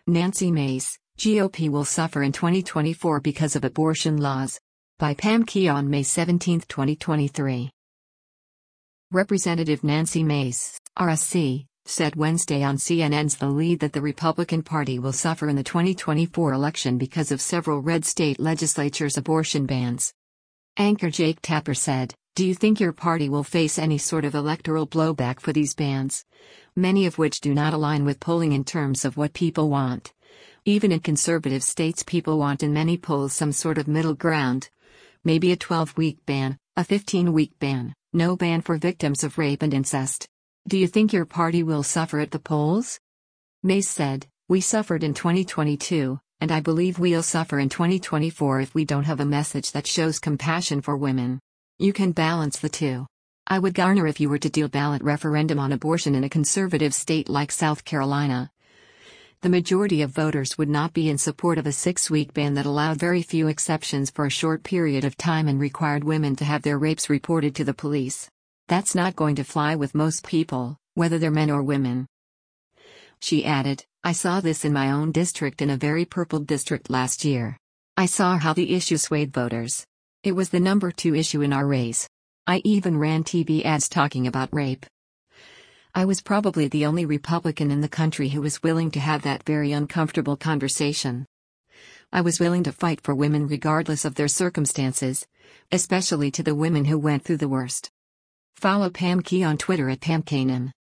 Nancy Mace, GOP will suffer in 2024 because of abortion laws. By Pam Keon, May 17, 2023. Representative Nancy Mace, RSC, said Wednesday on CNN's The Lead that the Republican Party will suffer in the 2024 election because of several red state legislatures' abortion bans. Anchor Jake Tapper said, "Do you think your party will face any sort of electoral blowback for these bans? Many of which do not align with polling in terms of what people want. Even in conservative states, people want in many polls some sort of middle ground. Maybe a 12-week ban, a 15-week ban, no ban for victims of rape and incest. Do you think your party will suffer at the polls?" Mace said, "We suffered in 2022, and I believe we'll suffer in 2024 if we don't have a message that shows compassion for women. You can balance the two. I would garner if you were to do a ballot referendum on abortion in a conservative state like South Carolina. The majority of voters would not be in support of a 6-week ban that allowed very few exceptions for a short period of time and required women to have their rapes reported to the police. That's not going to fly with most people, whether they're men or women." She added, "I saw this in my own district, in a very purple district last year. I saw how the issue swayed voters. It was the number 2 issue in our race. I even ran TV ads talking about rape. I was probably the only Republican in the country who was willing to have that very uncomfortable conversation. I was willing to fight for women regardless of their circumstances, especially to the women who went through the worst." Follow Pam Key on Twitter at PamKanan.